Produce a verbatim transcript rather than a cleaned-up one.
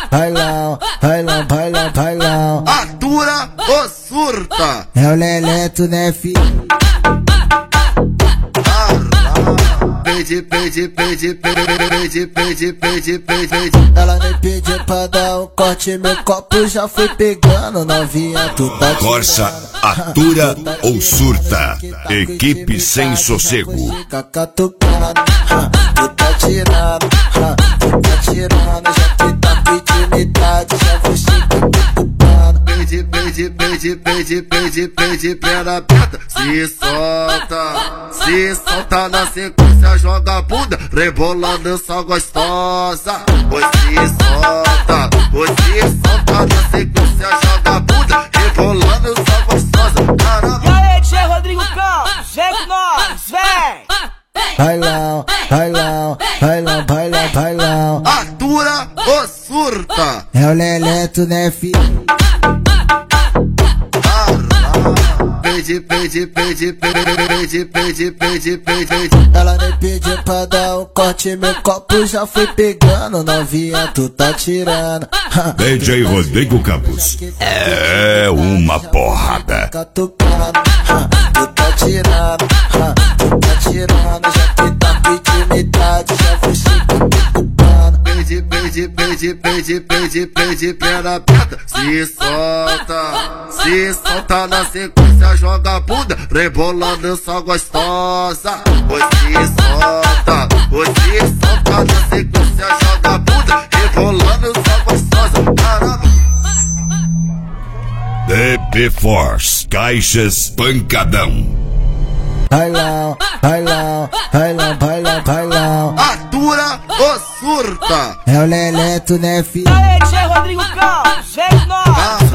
bailão, bailão, bailão, bailão. Atura ou surta? É o Leleto, né, filho? Pede, pede, pede, pede, pede, pede, pede, pede. Ela me pediu pra dar um corte, meu copo já foi pegando. Novinha, tu tá tirando. Corsa, atura ou surta? Equipe sem sossego. Fica catucando, tu tá tirando, tu tá tirando. Já que tá pedindo idade, já vou chegar cutucando. Pede, pede, pede, pede, pede, pede, perna aberta. Se solta, se solta na sequência, joga a bunda, rebolando essa gostosa. Pois se solta, pois se solta na sequência, joga a bunda, rebolando essa gostosa. Caramba. E aí, tio Rodrigo Campos, vem com nós, vem! Bailão, bailão, bailão, bailão, bailão. Atura ou surta? É o Leleto, né, filho? Pede, pede, pede, pede, pede, pede, pede, pede. Ela me pediu pra dar um corte, meu copo já foi pegando. Novinha, tu tá tirando. D J Rodrigo Campos é uma porrada. Catucando, tu tá tirando, tu tá tirando. Já que tá pedindo idade, já vou chegar cutucando. Pede, pede, pede, pede, pede, pede, perna aberta. Se solta, se solta na sequência, joga a bunda, rebolando essa gostosa. Pois se solta, pois se solta na sequência, joga a bunda, rebolando essa gostosa. Caramba. D P Force, caixas pancadão. Bailão, bailão, bailão, bailão, bailão. Atura ou surta? É o Leleto, né, filho? E aí, tio Rodrigo Campos, vem com nós!